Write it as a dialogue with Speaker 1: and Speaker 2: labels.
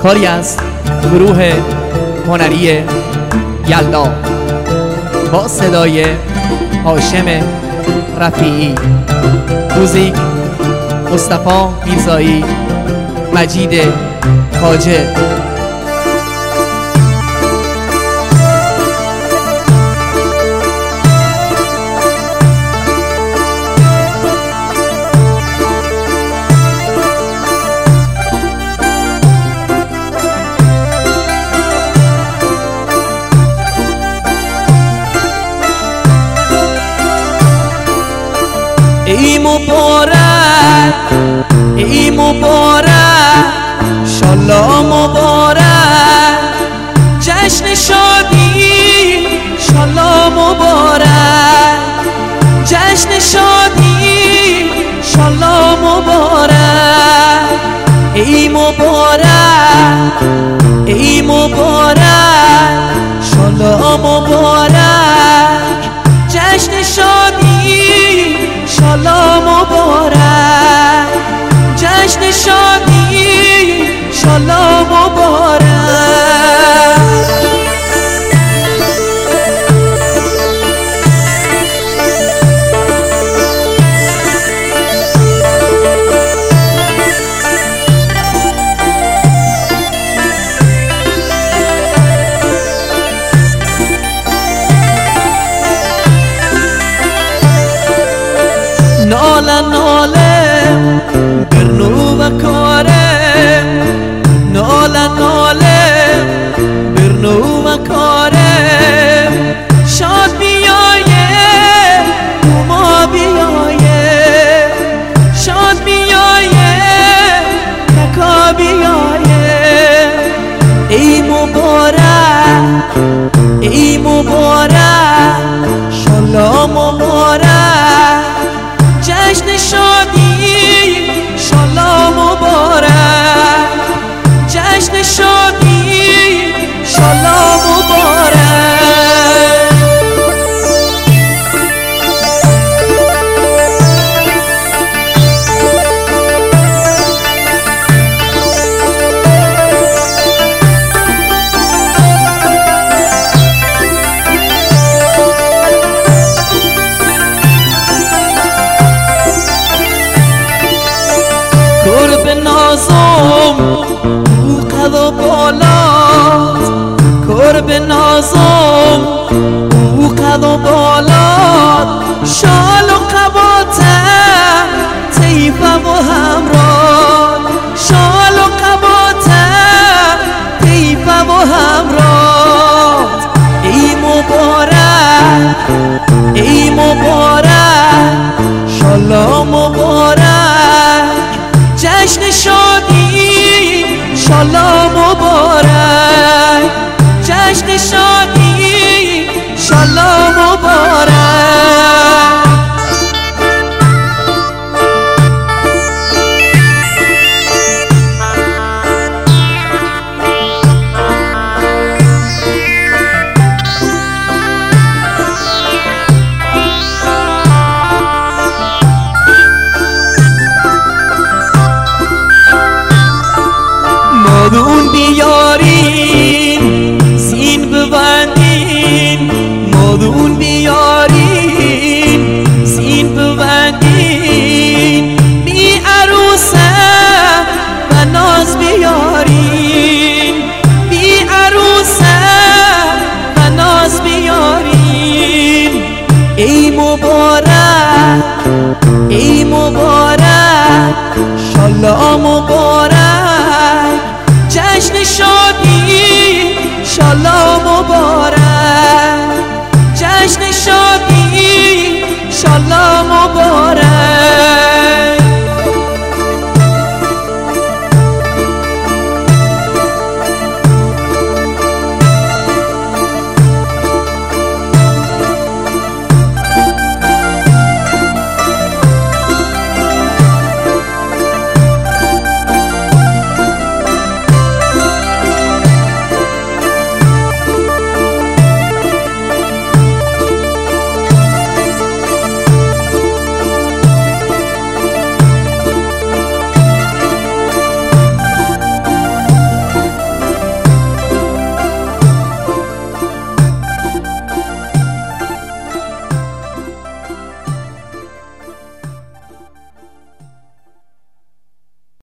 Speaker 1: کاری از گروه هنری یلدا با صدای هاشم رفیعی، موزیک مصطفی میرزایی، مجید خواجه. ای مبارک ای مبارک شالله مبارک، جشن شادی شالله مبارک، جشن شادی شالله مبارک. ای مبارک ای مبارک شالله مبارک، جشن شادی شالله مبارک، جشن شادی شالله مبارک. ناله ناله برنو و کاره، ناله ناله برنو و کاره، شاد بیایه ما بیایه، شاد بیایه تکا بیایه. ای مبارک ای مبارک شالله مبارک، جشن شادی شالله مبارک، جشن شادی شالله مبارک. کرب نازم او قد و بالات، کرب نازم او قد و بالات، شال و قباتم طیفه و همراه، شال و قباتم طیفه و همراه. ای مبارک ای مبارک شالله مبارک، جشن شادی شالله